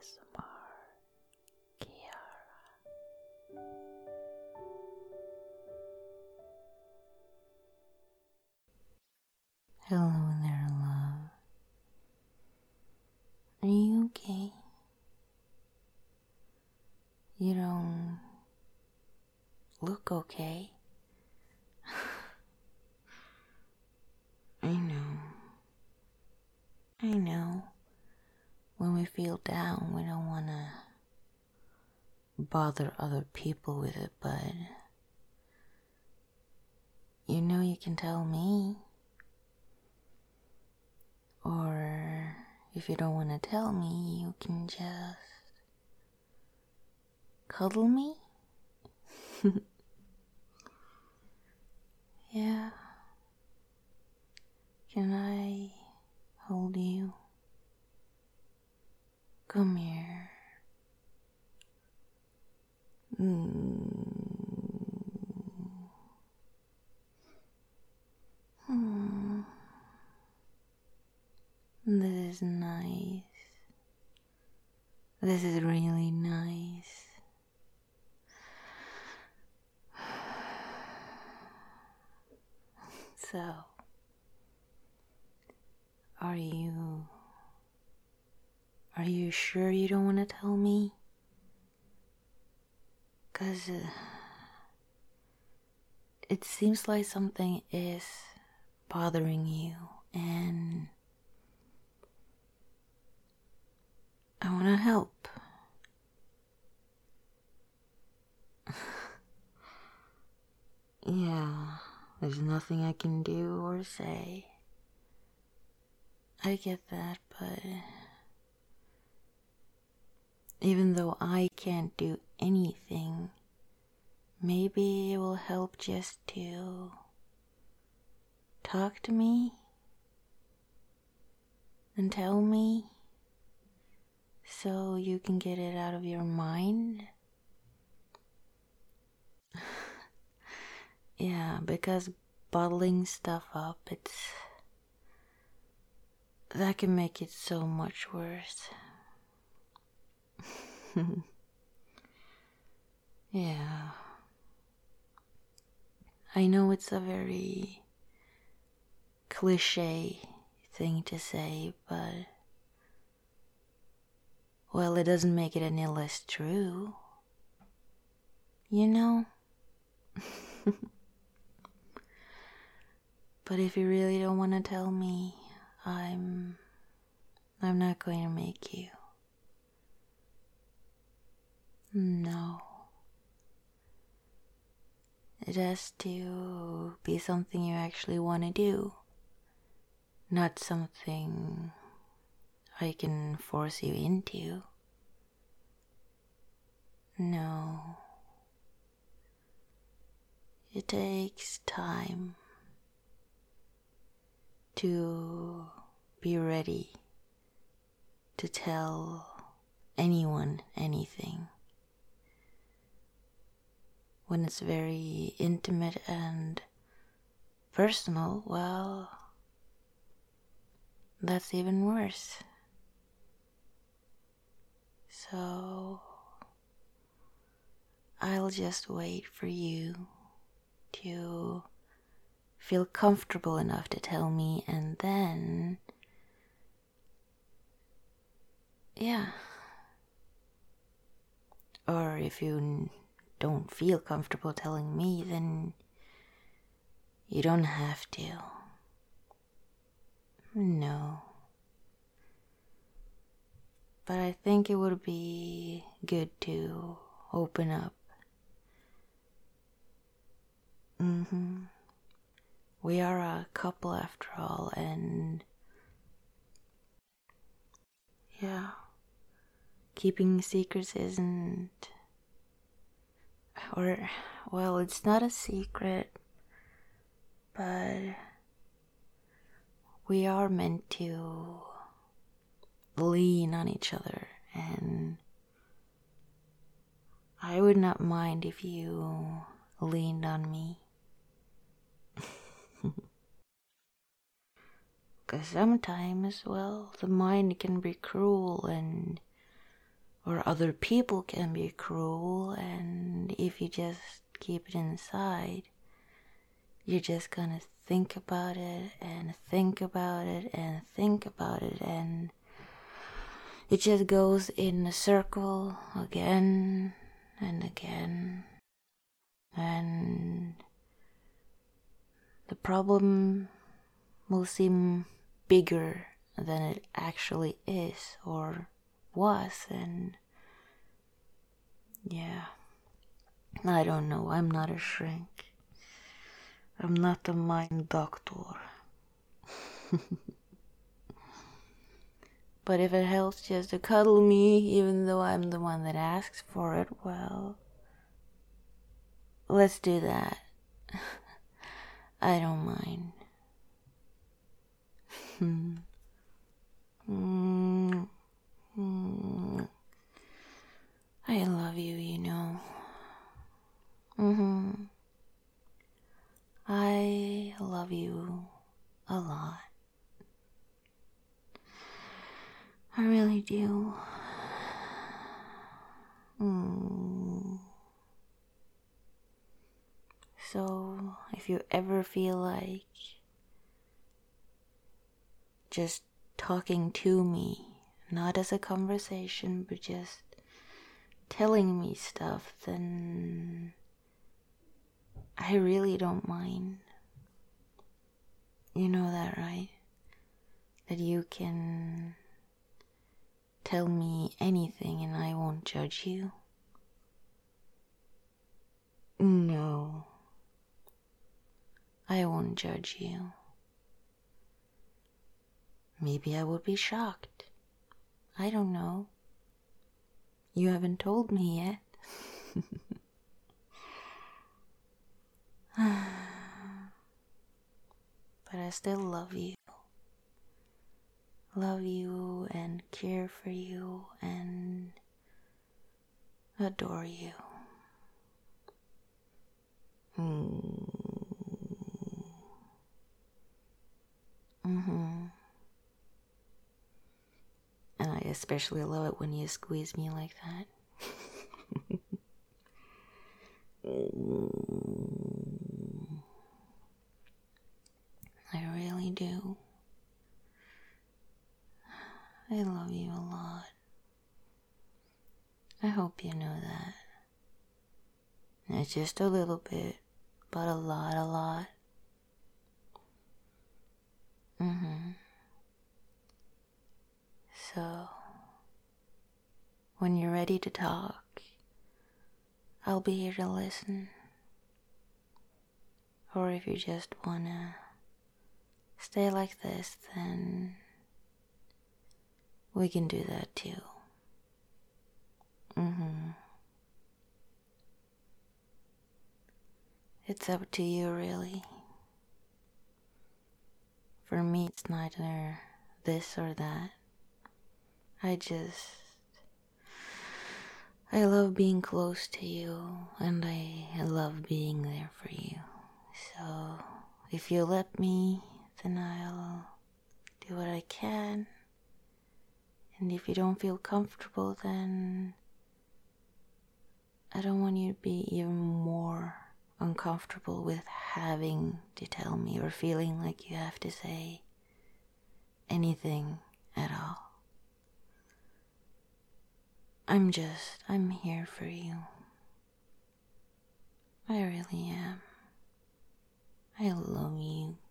ASMR Kiara. Hello there, love. Are you okay? You don't look okay. I know. When we feel down, we don't want to bother other people with it, but you can tell me. Or if you don't want to tell me, you can just cuddle me. Yeah. Can I hold you? Come here. This is nice. This is really nice. So, are you sure you don't want to tell me? 'Cause it seems like something is bothering you, and I want to help. Yeah, there's nothing I can do or say. I get that, but even though I can't do anything, maybe it will help just to talk to me and tell me so you can get it out of your mind. Yeah, because bottling stuff up, that can make it so much worse. Yeah. I know it's a very cliche thing to say, but well, it doesn't make it any less true. But if you really don't want to tell me, I'm not going to make you. No. It has to be something you actually want to do, not something I can force you into. No. It takes time to be ready to tell anyone anything. When it's very intimate and personal, well, that's even worse. So, I'll just wait for you to feel comfortable enough to tell me, and then, yeah. Or if you don't feel comfortable telling me, then you don't have to. No. But I think it would be good to open up. We are a couple after all, and yeah, keeping secrets isn't, or, well, it's not a secret, but we are meant to lean on each other, and I would not mind if you leaned on me. Because sometimes, well, the mind can be cruel, and or other people can be cruel, and if you just keep it inside, you're just gonna think about it and think about it and think about it, and it just goes in a circle again and again, and the problem will seem bigger than it actually is or was. And yeah, I don't know, I'm not a shrink, I'm not a mind doctor. But if it helps just to cuddle me, even though I'm the one that asks for it, well, let's do that. I don't mind. I love you, you know. I love you a lot. I really do. So, if you ever feel like just talking to me, not as a conversation, but just telling me stuff, then I really don't mind. You know that, right? That you can tell me anything and I won't judge you. No, I won't judge you. Maybe I would be shocked. I don't know. You haven't told me yet. But I still love you. Love you and care for you and adore you. And I especially love it when you squeeze me like that. I really do. I love you a lot. I hope you know that. It's just a little bit, but a lot. So, when you're ready to talk, I'll be here to listen. Or if you just wanna stay like this, then we can do that too. It's up to you, really. For me, it's neither this or that. I love being close to you, and I love being there for you. So, if you let me, then I'll do what I can. And if you don't feel comfortable, then I don't want you to be even more uncomfortable with having to tell me or feeling like you have to say anything at all. I'm here for you. I really am. I love you.